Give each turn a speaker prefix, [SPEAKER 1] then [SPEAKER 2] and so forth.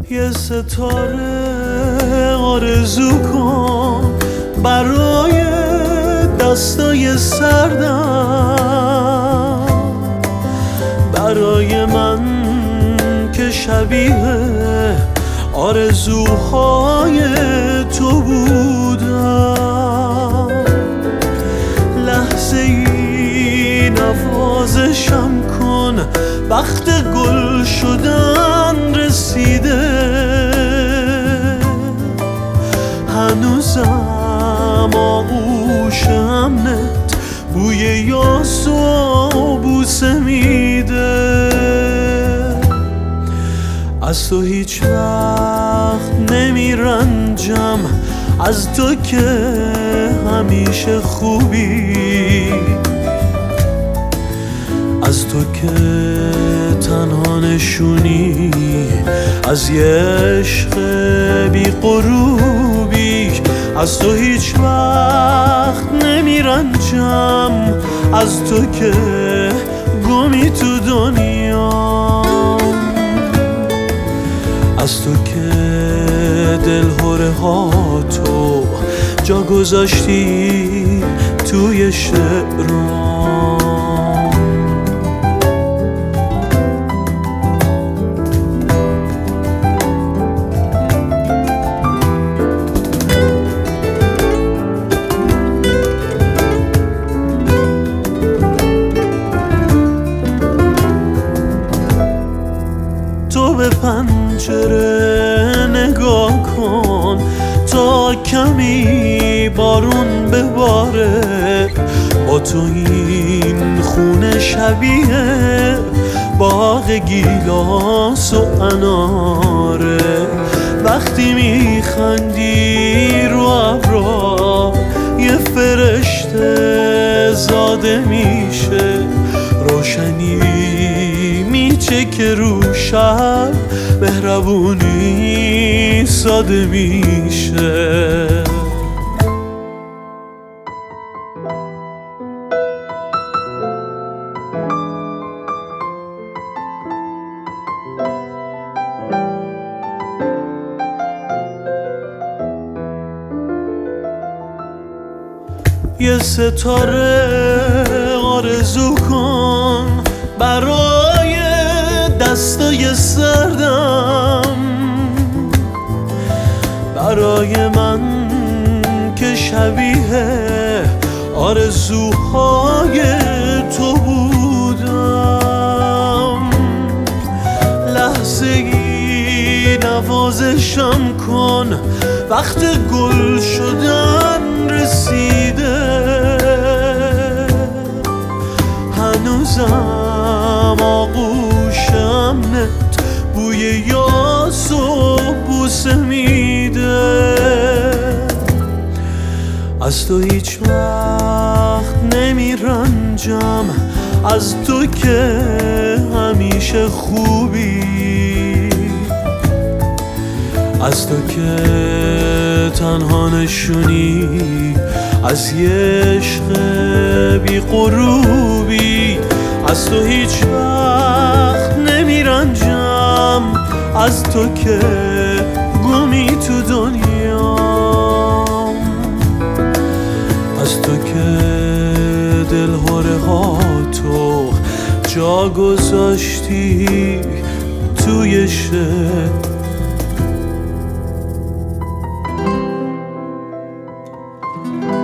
[SPEAKER 1] یه ستاره آرزو کن برای دستای سردم، برای من که شبیه آرزوهای تو بودم. لحظه ای نوازشم کن، وقت گل شدن رسیده. هنوزم آغوش امنت بوی یاس و بوسه میده. از تو هیچ وقت نمیرنجم، از تو که همیشه خوبی، از تو که تنها نشونی از یه عشق بی غروبی. از تو هیچ وقت نمیرنجم، از تو که گمی تو دنیا، از تو که دلهره ها تو جا گذاشتی توی شعرام. تو به پنجره نگاه کن تا کمی بارون بباره. با تو این خونه شبیه باغ گیلاس و اناره. وقتی میخندی رو ابرا یه فرشته زاده میشه. روشنی میچکه رو شب، مهربونی ساده میشه. یه ستاره آرزو کن برای دستای سردم، برای من که شبیه آرزوهای تو بودم. لحظه ای نوازشم کن، وقت گل شدن رسیده. هنوزم آغوش امنت بوی یاس و بوسه میده. از تو هیچ وقت نمیرنجم، از تو که همیشه خوبی، از تو که تنها نشونی از یه عشق بی غروبی. از تو هیچ وقت نمیرنجم، از تو که گمی تو دنیا، از تو که دلهره ها تو جا گذاشتی توی شعر.